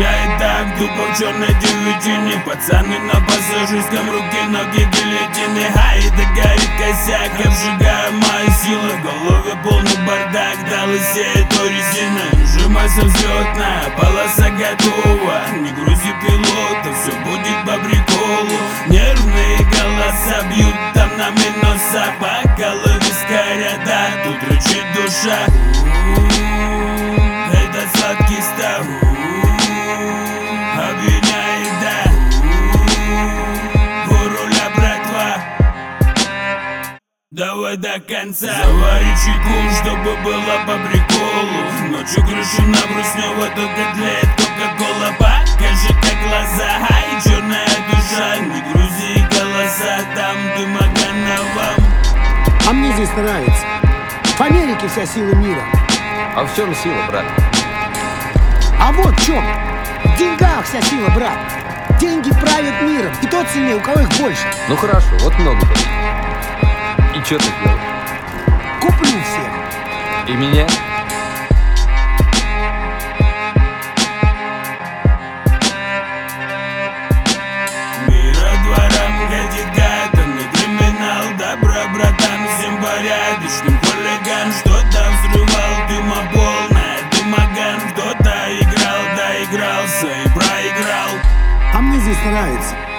Встречает так тупо в черной девятине. Пацаны на пассажирском, руки, ноги, гильотины. Ай, да горит косяк, обжигая мои силы. В голове полный бардак, дал и сеет то резина. Сжимайся взлетная, полоса готова. Не грузи пилота, все будет по приколу. Нервные голоса бьют там на минуса. По голове скорята, тут рычит душа. Этот сладкий став обвиняет, да. У руля, братва, давай до конца. Завари чайку, чтобы было по приколу. Ночью крышу на бруснево, только для этого кока-кола. Покажи, как глаза, ай, черная душа. Не грузи голоса, там дымогана вам. А мне здесь нравится. В Америке вся сила мира. А в чем сила, брат? А вот в чем. В деньгах вся сила, брат. Деньги правят миром. И тот сильнее, у кого их больше. Ну хорошо, вот много тут. И что ты делаешь? Куплю всех. И меня? Мира дворам гадит гадом, не криминал. Добро, братан, всем порядочным хулиган. Что-то взрывал, дыма полная, дымоган. Кто-то играл, доигрался и проиграл. А мне здесь нравится.